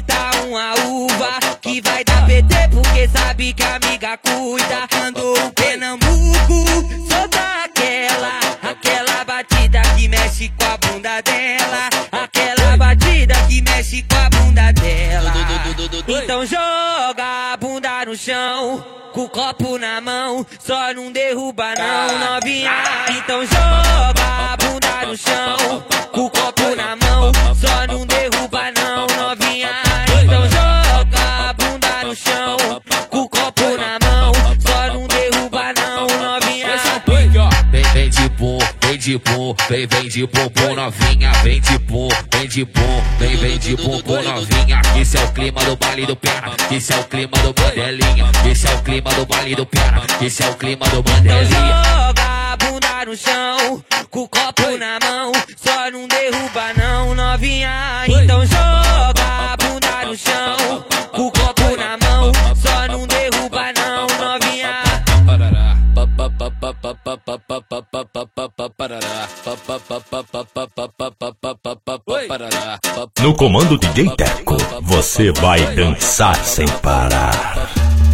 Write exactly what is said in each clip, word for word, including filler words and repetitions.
baile tá uma uva que vai dar P T porque sabe que a amiga cuida. Mandou o Pernambuco, solta aquela, aquela batida que mexe com a bunda dela, aquela batida que mexe com a bunda dela. Então joga a bunda no chão, com o copo na mão, só não derruba não, novinha. Então joga a bunda no chão, com o copo na mão, só não derruba não, novinha. Então joga a bunda no chão, com o copo na mão, só não derruba não, novinha. Vem, vem de pum, vem de pum, vem, vem de bumbum novinha, vem de pum, vem de pum, vem, vem de bumbum novinha. Esse é o clima do baile do perna, esse é o clima do bandelinha, esse é o clima do baile do perna, esse é o clima do bandelinha. Então joga a bunda no chão, com o copo na mão, só não derruba não, novinha. Então joga a bunda no chão, com o copo na mão, só não derruba não, novinha. No comando D J Teco, você vai dançar sem parar.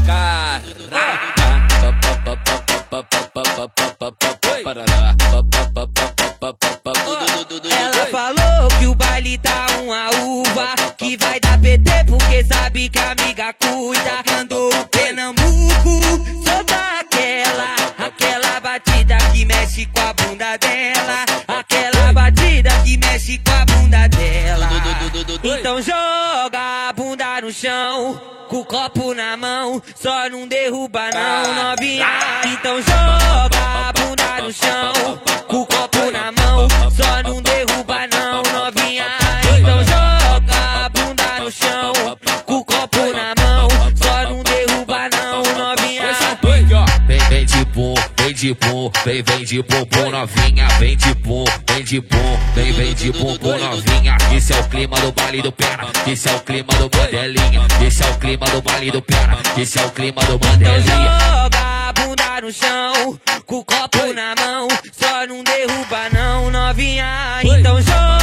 Ela falou que o baile tá uma uva que vai dar P T porque sabe que a amiga cuida. Mandou o Pernambuco, solta aquela, aquela batida que mexe com a bunda dela, aquela batida que mexe com a bunda dela. Então joga a bunda no chão, com o copo na mão, só não derruba não, novinha. Então joga a bunda no chão, com o copo na mão, só não derruba não, novinha. Então joga a bunda no chão, com o copo na mão, só não derruba não, novinha. Vem, vem de pum, vem de pum, vem, vem de bumbum novinha, vem de pum, vem de pum, vem, vem de bumbum novinha. Esse é o clima do baile do perna, esse é o clima do bandelinha, esse é o clima do baile do perna, esse é o clima do bandelinha. Então joga a bunda no chão, com o copo na mão, só não derruba não, novinha. Então joga